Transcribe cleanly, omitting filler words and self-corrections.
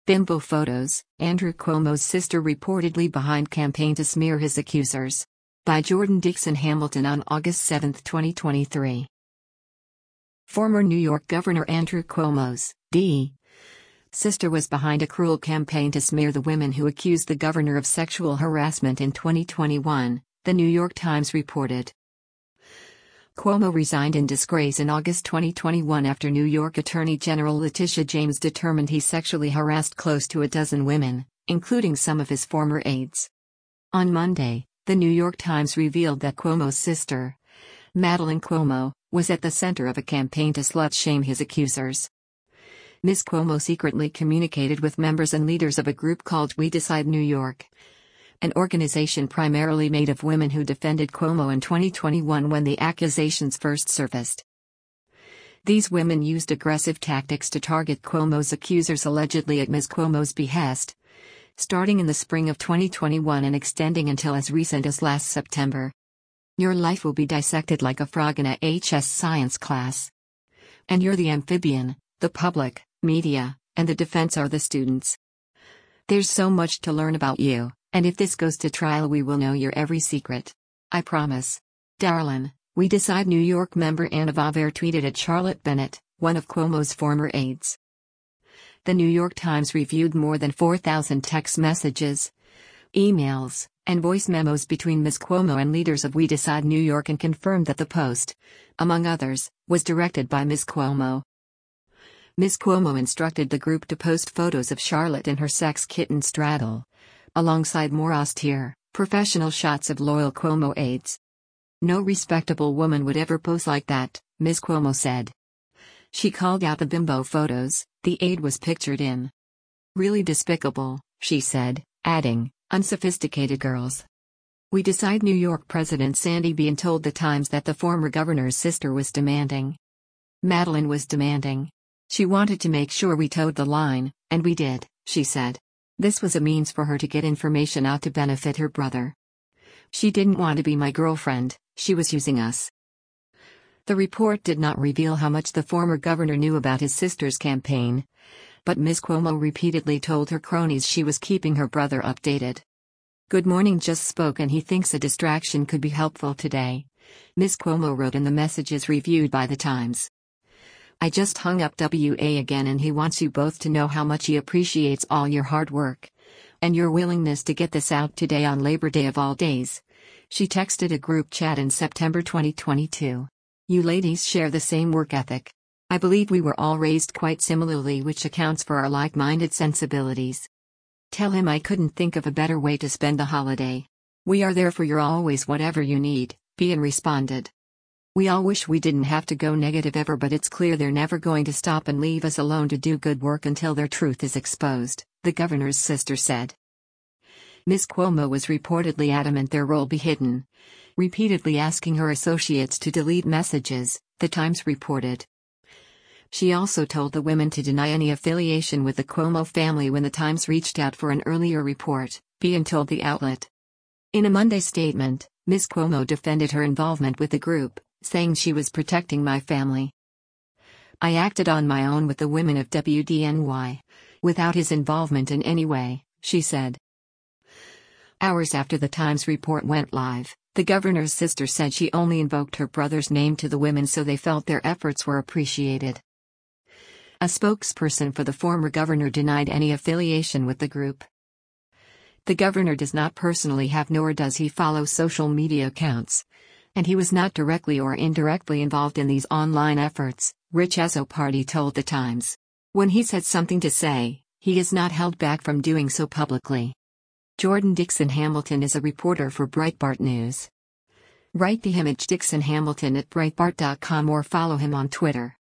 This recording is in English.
Bimbo photos, Andrew Cuomo's sister reportedly behind campaign to smear his accusers. By Jordan Dixon Hamilton on August 7, 2023. Former New York Governor Andrew Cuomo's sister was behind a cruel campaign to smear the women who accused the governor of sexual harassment in 2021, The New York Times reported. Cuomo resigned in disgrace in August 2021 after New York Attorney General Letitia James determined he sexually harassed close to a dozen women, including some of his former aides. On Monday, The New York Times revealed that Cuomo's sister, Madeleine Cuomo, was at the center of a campaign to slut-shame his accusers. Ms. Cuomo secretly communicated with members and leaders of a group called We Decide New York, an organization primarily made of women who defended Cuomo in 2021 when the accusations first surfaced. These women used aggressive tactics to target Cuomo's accusers allegedly at Ms. Cuomo's behest, starting in the spring of 2021 and extending until as recent as last September. Your life will be dissected like a frog in a HS science class. And you're the amphibian, the public, media, and the defense are the students. There's so much to learn about you. And if this goes to trial, we will know your every secret. I promise. Darlin, We Decide New York member Anna Vaver tweeted at Charlotte Bennett, one of Cuomo's former aides. The New York Times reviewed more than 4,000 text messages, emails, and voice memos between Ms. Cuomo and leaders of We Decide New York and confirmed that the post, among others, was directed by Ms. Cuomo. Ms. Cuomo instructed the group to post photos of Charlotte and her sex kitten Straddle, alongside more austere, professional shots of loyal Cuomo aides. No respectable woman would ever pose like that, Ms. Cuomo said. She called out the bimbo photos the aide was pictured in. Really despicable, she said, adding, unsophisticated girls. We Decide New York President Sandy Bean told the Times that the former governor's sister was demanding. Madeleine was demanding. She wanted to make sure we towed the line, and we did, she said. This was a means for her to get information out to benefit her brother. She didn't want to be my girlfriend, she was using us. The report did not reveal how much the former governor knew about his sister's campaign, but Ms. Cuomo repeatedly told her cronies she was keeping her brother updated. Good Morning just spoke and he thinks a distraction could be helpful today, Ms. Cuomo wrote in the messages reviewed by the Times. I just hung up WA again and he wants you both to know how much he appreciates all your hard work and your willingness to get this out today on Labor Day of all days. She texted a group chat in September 2022. You ladies share the same work ethic. I believe we were all raised quite similarly, which accounts for our like-minded sensibilities. Tell him I couldn't think of a better way to spend the holiday. We are there for you always, whatever you need, Bean responded. We all wish we didn't have to go negative ever, but it's clear they're never going to stop and leave us alone to do good work until their truth is exposed, the governor's sister said. Ms. Cuomo was reportedly adamant their role be hidden, repeatedly asking her associates to delete messages, the Times reported. She also told the women to deny any affiliation with the Cuomo family when the Times reached out for an earlier report, Bean told the outlet. In a Monday statement, Ms. Cuomo defended her involvement with the group, saying she was protecting my family. I acted on my own with the women of WDNY, without his involvement in any way, she said. Hours after the Times report went live, the governor's sister said she only invoked her brother's name to the women so they felt their efforts were appreciated. A spokesperson for the former governor denied any affiliation with the group. The governor does not personally have nor does he follow social media accounts, and he was not directly or indirectly involved in these online efforts, Rich Azzopardi told the Times. When he's had something to say, he is not held back from doing so publicly. Jordan Dixon Hamilton is a reporter for Breitbart News. Write the image Dixon Hamilton at Breitbart.com or follow him on Twitter.